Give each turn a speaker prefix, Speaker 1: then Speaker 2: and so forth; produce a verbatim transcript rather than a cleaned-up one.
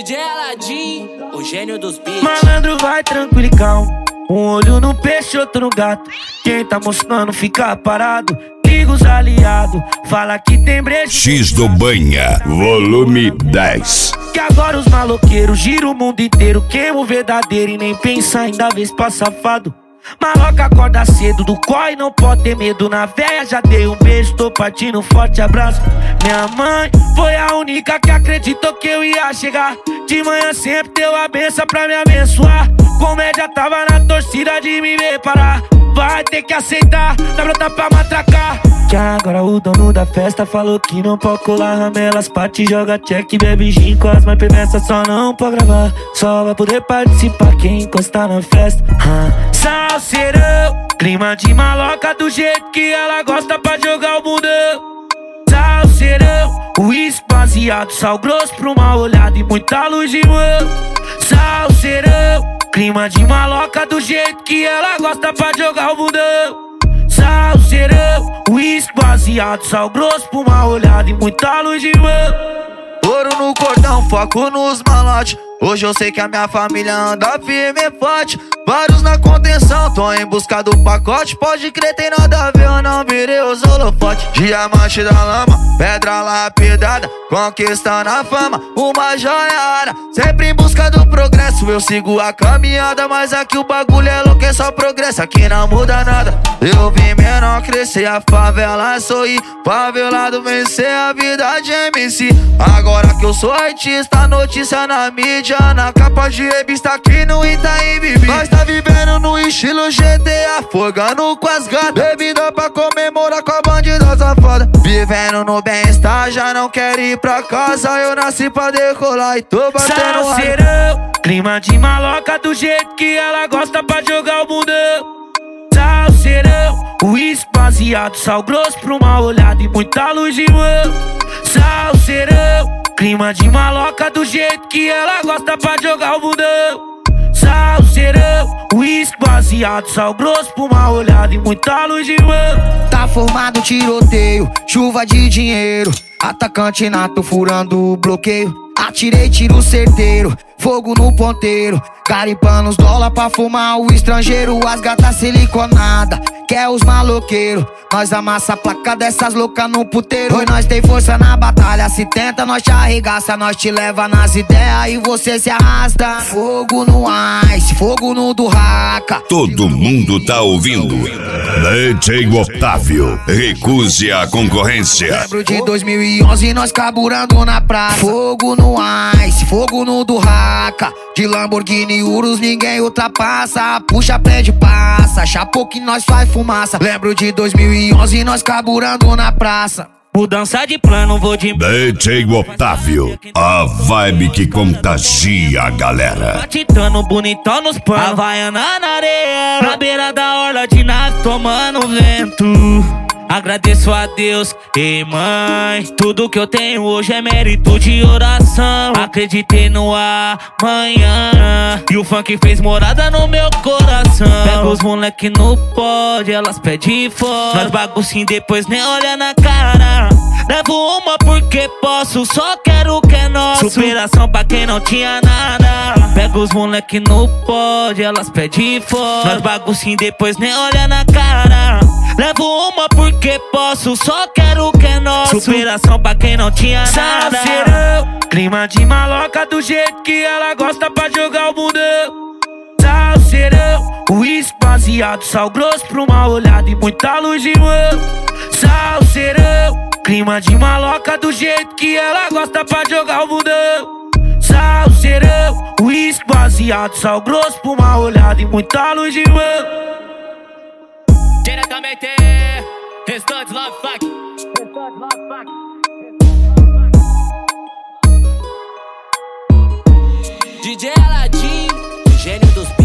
Speaker 1: D J Aladim, o gênio dos beats.
Speaker 2: Malandro vai tranquilo e calmo, um olho no peixe, outro no gato. Quem tá mostrando fica parado, liga os aliados, fala que tem brejo.
Speaker 3: X do Banha, volume dez.
Speaker 2: Que agora os maloqueiros giram o mundo inteiro, queima o verdadeiro e nem pensa ainda vez pra safado. Maloca acorda cedo, do corre não pode ter medo. Na véia já dei um beijo, tô partindo um forte abraço. Minha mãe foi a única que acreditou que eu ia chegar. De manhã sempre deu a benção pra me abençoar. Comédia tava na torcida de me ver parar. Vai ter que aceitar, dá brota pra matracar. Que agora o dono da festa falou que não pode colar ramelas. Parte joga check, bebe gin com as mais premessas. Só não pode gravar, só vai poder participar quem encostar na festa. ah. Salseirão, clima de maloca do jeito que ela gosta pra jogar o bundão. Salseirão, uísque baseado, sal grosso pra uma olhada e muita luz de mão. Salseirão, clima de maloca do jeito que ela gosta pra jogar o bundão. Salseirão, uísque baseado, sal grosso pra uma olhada e muita luz de mão.
Speaker 4: Ouro no cordão, foco nos malotes. Hoje eu sei que a minha família anda firme e forte. Vários na contenção, tô em busca do pacote. Pode crer, tem nada a ver, eu não virei os holofotes. Diamante da lama, pedra lapidada, conquistando a fama, uma joia. Sempre em busca do progresso, eu sigo a caminhada. Mas aqui o bagulho é louco, é só progresso, aqui não muda nada. Eu vim menor crescer, a favela sorrir, favelado vencer a vida de M C. Agora que eu sou artista, notícia na mídia, na capa de revista aqui no Itaim Bibi. Nós tá vivendo no estilo G T A, fogando com as gatas, bebida pra comemorar com a bandida safada. Vivendo no bem-estar, já não quero ir pra casa. Eu nasci pra decolar e tô batendo
Speaker 2: Salseirão, clima de maloca do jeito que ela gosta pra jogar o bundão. Salseirão, uísque baseado, sal grosso pra uma olhada e muita luz de mão. Salseirão, clima de maloca do jeito que ela gosta pra jogar o bundão. Salseirão, uísque baseado, sal grosso pra uma olhada e muita luz de mão.
Speaker 4: Tá formado tiroteio, chuva de dinheiro, atacante nato furando o bloqueio. Atirei tiro certeiro, fogo no ponteiro, garimpando os dólar pra fumar o estrangeiro. As gatas siliconada, quer os maloqueiros. Nós amassa a placa dessas loucas no puteiro. Pois nós tem força na batalha, se tenta nós te arregaça. Nós te leva nas ideias e você se arrasta. Fogo no ice, fogo no do raca.
Speaker 3: Todo mundo tá ouvindo. D J Otávio, recuse a concorrência.
Speaker 4: Lembro de dois mil e onze, nós carburando na praça. Fogo no ice, fogo no do raca. De Lamborghini Urus ninguém ultrapassa. Puxa, prende, passa, chapou que nós faz fumaça. Lembro de dois mil e onze, nós carburando na praça.
Speaker 2: Mudança de plano, vou de
Speaker 3: D J Otávio, a vibe que contagia a galera.
Speaker 2: Titano bonitão nos panos, Havaiana na areia, na beira da orla de nave tomando vento. Agradeço a Deus, ei mãe, tudo que eu tenho hoje é mérito de oração. Acreditei no amanhã e o funk fez morada no meu coração. Pega os moleque no pódio, elas pedem fora. Nós baguncinho depois nem olha na cara. Levo uma porque posso, só quero o que é nosso. Superação pra quem não tinha nada. Pega os moleque no pódio, elas pedem fora. Nós baguncinho depois nem olha na cara. Levo uma porque posso, só quero o que é nosso. Superação pra quem não tinha nada. Salseirão, clima de maloca do jeito que ela gosta pra jogar o bundão. Salseirão, uísque baseado, sal grosso pra uma olhada e muita luz de mão. Salseirão, clima de maloca do jeito que ela gosta pra jogar o bundão. Salseirão, uísque baseado, sal grosso pra uma olhada e muita luz de mão.
Speaker 1: Diretamente, Restantes Love Fuck. D J Aladim, o gênio dos beats.